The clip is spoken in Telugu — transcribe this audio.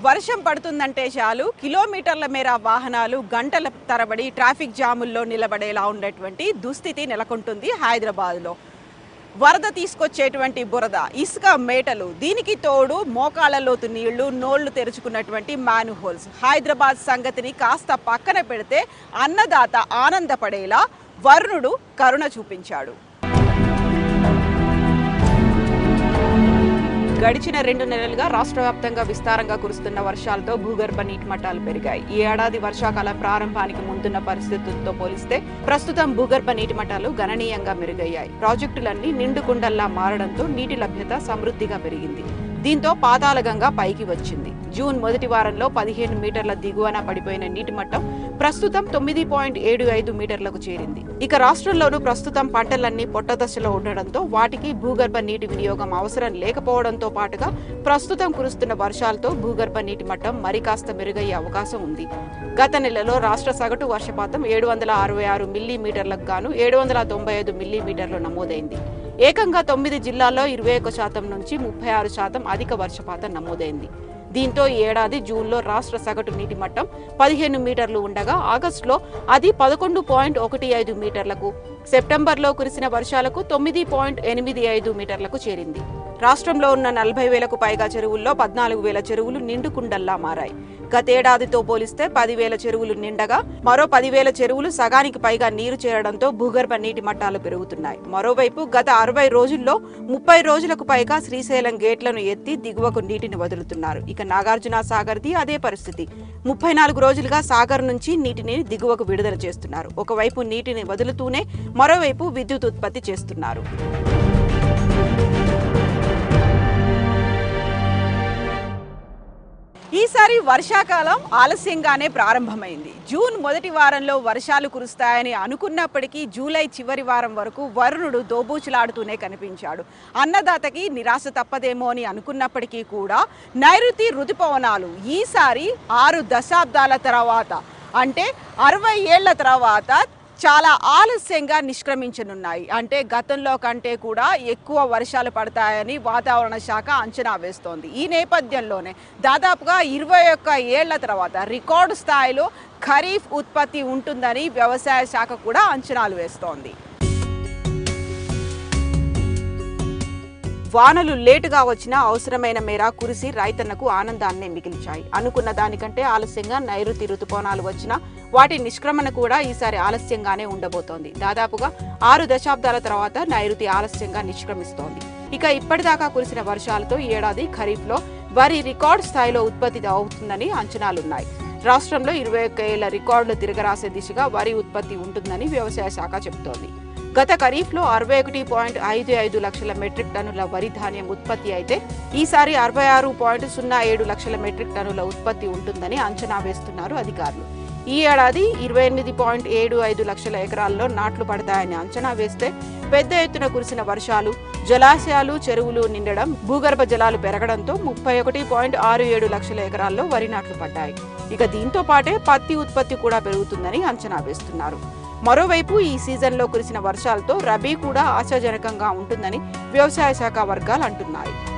వర్షం పడుతుందంటే చాలు కిలోమీటర్ల మేర వాహనాలు గంటల తరబడి ట్రాఫిక్ జాముల్లో నిలబడేలా ఉండేటువంటి దుస్థితి నెలకొంటుంది హైదరాబాద్లో. వరద తీసుకొచ్చేటువంటి బురద, ఇసుక మేటలు, దీనికి తోడు మోకాళ్ళ లోతు నీళ్లు, నోళ్లు తెరుచుకున్నటువంటి మ్యాన్హోల్స్. హైదరాబాద్ సంగతిని కాస్త పక్కన పెడితే అన్నదాత ఆనందపడేలా వరుణుడు కరుణ చూపించాడు. గడిచిన 2 నెలలుగా రాష్ట్ర వ్యాప్తంగా విస్తారంగా కురుస్తున్న వర్షాలతో భూగర్భ నీటి మట్టాలు పెరిగాయి. ఈ ఏడాది వర్షాకాలం ప్రారంభానికి ముందున్న పరిస్థితులతో పోలిస్తే ప్రస్తుతం భూగర్భ నీటి మట్టాలు గణనీయంగా మెరుగయ్యాయి. ప్రాజెక్టులన్నీ నిండుకుండల్లా మారడంతో నీటి లభ్యత సమృద్ధిగా పెరిగింది. దీంతో పాతాళగంగా పైకి వచ్చింది. జూన్ మొదటి వారంలో 15 మీటర్ల దిగువన పడిపోయిన నీటి మట్టం ప్రస్తుతం 9.75 మీటర్లకు చేరింది. ఇక రాష్ట్రంలోనూ ప్రస్తుతం పంటలన్నీ పొట్టదశలో ఉండడంతో వాటికి భూగర్భ నీటి వినియోగం అవసరం లేకపోవడంతో పాటుగా ప్రస్తుతం కురుస్తున్న వర్షాలతో భూగర్భ నీటి మట్టం మరికాస్త మెరుగయ్యే అవకాశం ఉంది. గత నెలలో రాష్ట్ర సగటు వర్షపాతం 766 మిల్లీమీటర్లకు గాను 795 మిల్లీమీటర్లు నమోదైంది. ఏకంగా 9 జిల్లాల్లో 21% నుంచి 36% అధిక వర్షపాతం నమోదైంది. దీంతో ఈ ఏడాది జూన్లో రాష్ట్ర సగటు నీటి మట్టం 15 మీటర్లు ఉండగా ఆగస్టులో అది 11.15 మీటర్లకు, సెప్టెంబర్లో కురిసిన వర్షాలకు 9.85 మీటర్లకు చేరింది. రాష్ట్రంలో ఉన్న 40,000కు పైగా చెరువుల్లో 14,000 చెరువులు నిండుకుండల్లా మారాయి. గతేడాదితో పోలిస్తే 10,000 చెరువులు నిండగా మరో 10,000 చెరువులు సగానికి పైగా నీరు చేరడంతో భూగర్భ నీటి మట్టాలు పెరుగుతున్నాయి. మరోవైపు గత 60 రోజుల్లో 30 రోజులకు పైగా శ్రీశైలం గేట్లను ఎత్తి దిగువకు నీటిని వదులుతున్నారు. ఇక నాగార్జున సాగర్ది అదే పరిస్థితి. 34 రోజులుగా సాగర్ నుంచి నీటిని దిగువకు విడుదల చేస్తున్నారు. ఒకవైపు నీటిని వదులుతూనే మరోవైపు విద్యుత్ ఉత్పత్తి చేస్తున్నారు. ఈసారి వర్షాకాలం ఆలస్యంగానే ప్రారంభమైంది. జూన్ మొదటి వారంలో వర్షాలు కురుస్తాయని అనుకున్నప్పటికీ జూలై చివరి వారం వరకు వరుణుడు దోబూచులాడుతూనే కనిపించాడు. అన్నదాతకి నిరాశ తప్పదేమో అని అనుకున్నప్పటికీ కూడా నైరుతి రుతుపవనాలు ఈసారి 6 దశాబ్దాల తర్వాత, అంటే 60 ఏళ్ల తర్వాత చాలా ఆలస్యంగా నిష్క్రమించనున్నాయి. అంటే గతంలో కంటే కూడా ఎక్కువ వర్షాలు పడతాయని వాతావరణ శాఖ అంచనా వేస్తోంది. ఈ నేపథ్యంలోనే దాదాపుగా 21 ఏళ్ల తర్వాత రికార్డు స్థాయిలో ఖరీఫ్ ఉత్పత్తి ఉంటుందని వ్యవసాయ శాఖ కూడా అంచనాలు వేస్తోంది. వానలు లేటుగా వచ్చినా అవసరమైన మేర కురిసి రైతన్నకు ఆనందాన్ని మిగిల్చాయి. అనుకున్న దానికంటే ఆలస్యంగా నైరుతి రుతుపవనాలు వచ్చినా వాటి నిష్క్రమణ కూడా ఈసారి ఆలస్యంగానే ఉండబోతోంది. దాదాపుగా 6 దశాబ్దాల తర్వాత నైరుతి ఆలస్యంగా నిష్క్రమిస్తోంది. ఇక ఇప్పటిదాకా కురిసిన వర్షాలతో ఈ ఏడాది ఖరీఫ్లో వరి రికార్డు స్థాయిలో ఉత్పత్తి అవుతుందని అంచనాలున్నాయి. రాష్ట్రంలో 21 ఏళ్ల రికార్డులు తిరగరాసే దిశగా వరి ఉత్పత్తి ఉంటుందని వ్యవసాయ శాఖ చెబుతోంది. గత ఖరీఫ్లో 61.55 లక్షల మెట్రిక్ టన్నుల వరి ధాన్యం ఉత్పత్తి అయితే ఈసారి 66.07 లక్షల మెట్రిక్ టన్నుల ఉత్పత్తి ఉంటుందని అంచనా వేస్తున్నారు అధికారులు. ఈ ఏడాది 28.75 లక్షల ఎకరాల్లో నాట్లు పడతాయని అంచనా వేస్తే పెద్ద ఎత్తున కురిసిన వర్షాలు, జలాశయాలు, చెరువులు నిండడం, భూగర్భ జలాలు పెరగడంతో 31.67 లక్షల ఎకరాల్లో వరి నాట్లు పడ్డాయి. ఇక దీంతో పాటే పత్తి ఉత్పత్తి కూడా పెరుగుతుందని అంచనా వేస్తున్నారు. మరోవైపు ఈ సీజన్లో కురిసిన వర్షాలతో రబీ కూడా ఆశాజనకంగా ఉంటుందని వ్యవసాయ శాఖ వర్గాలు అంటున్నాయి.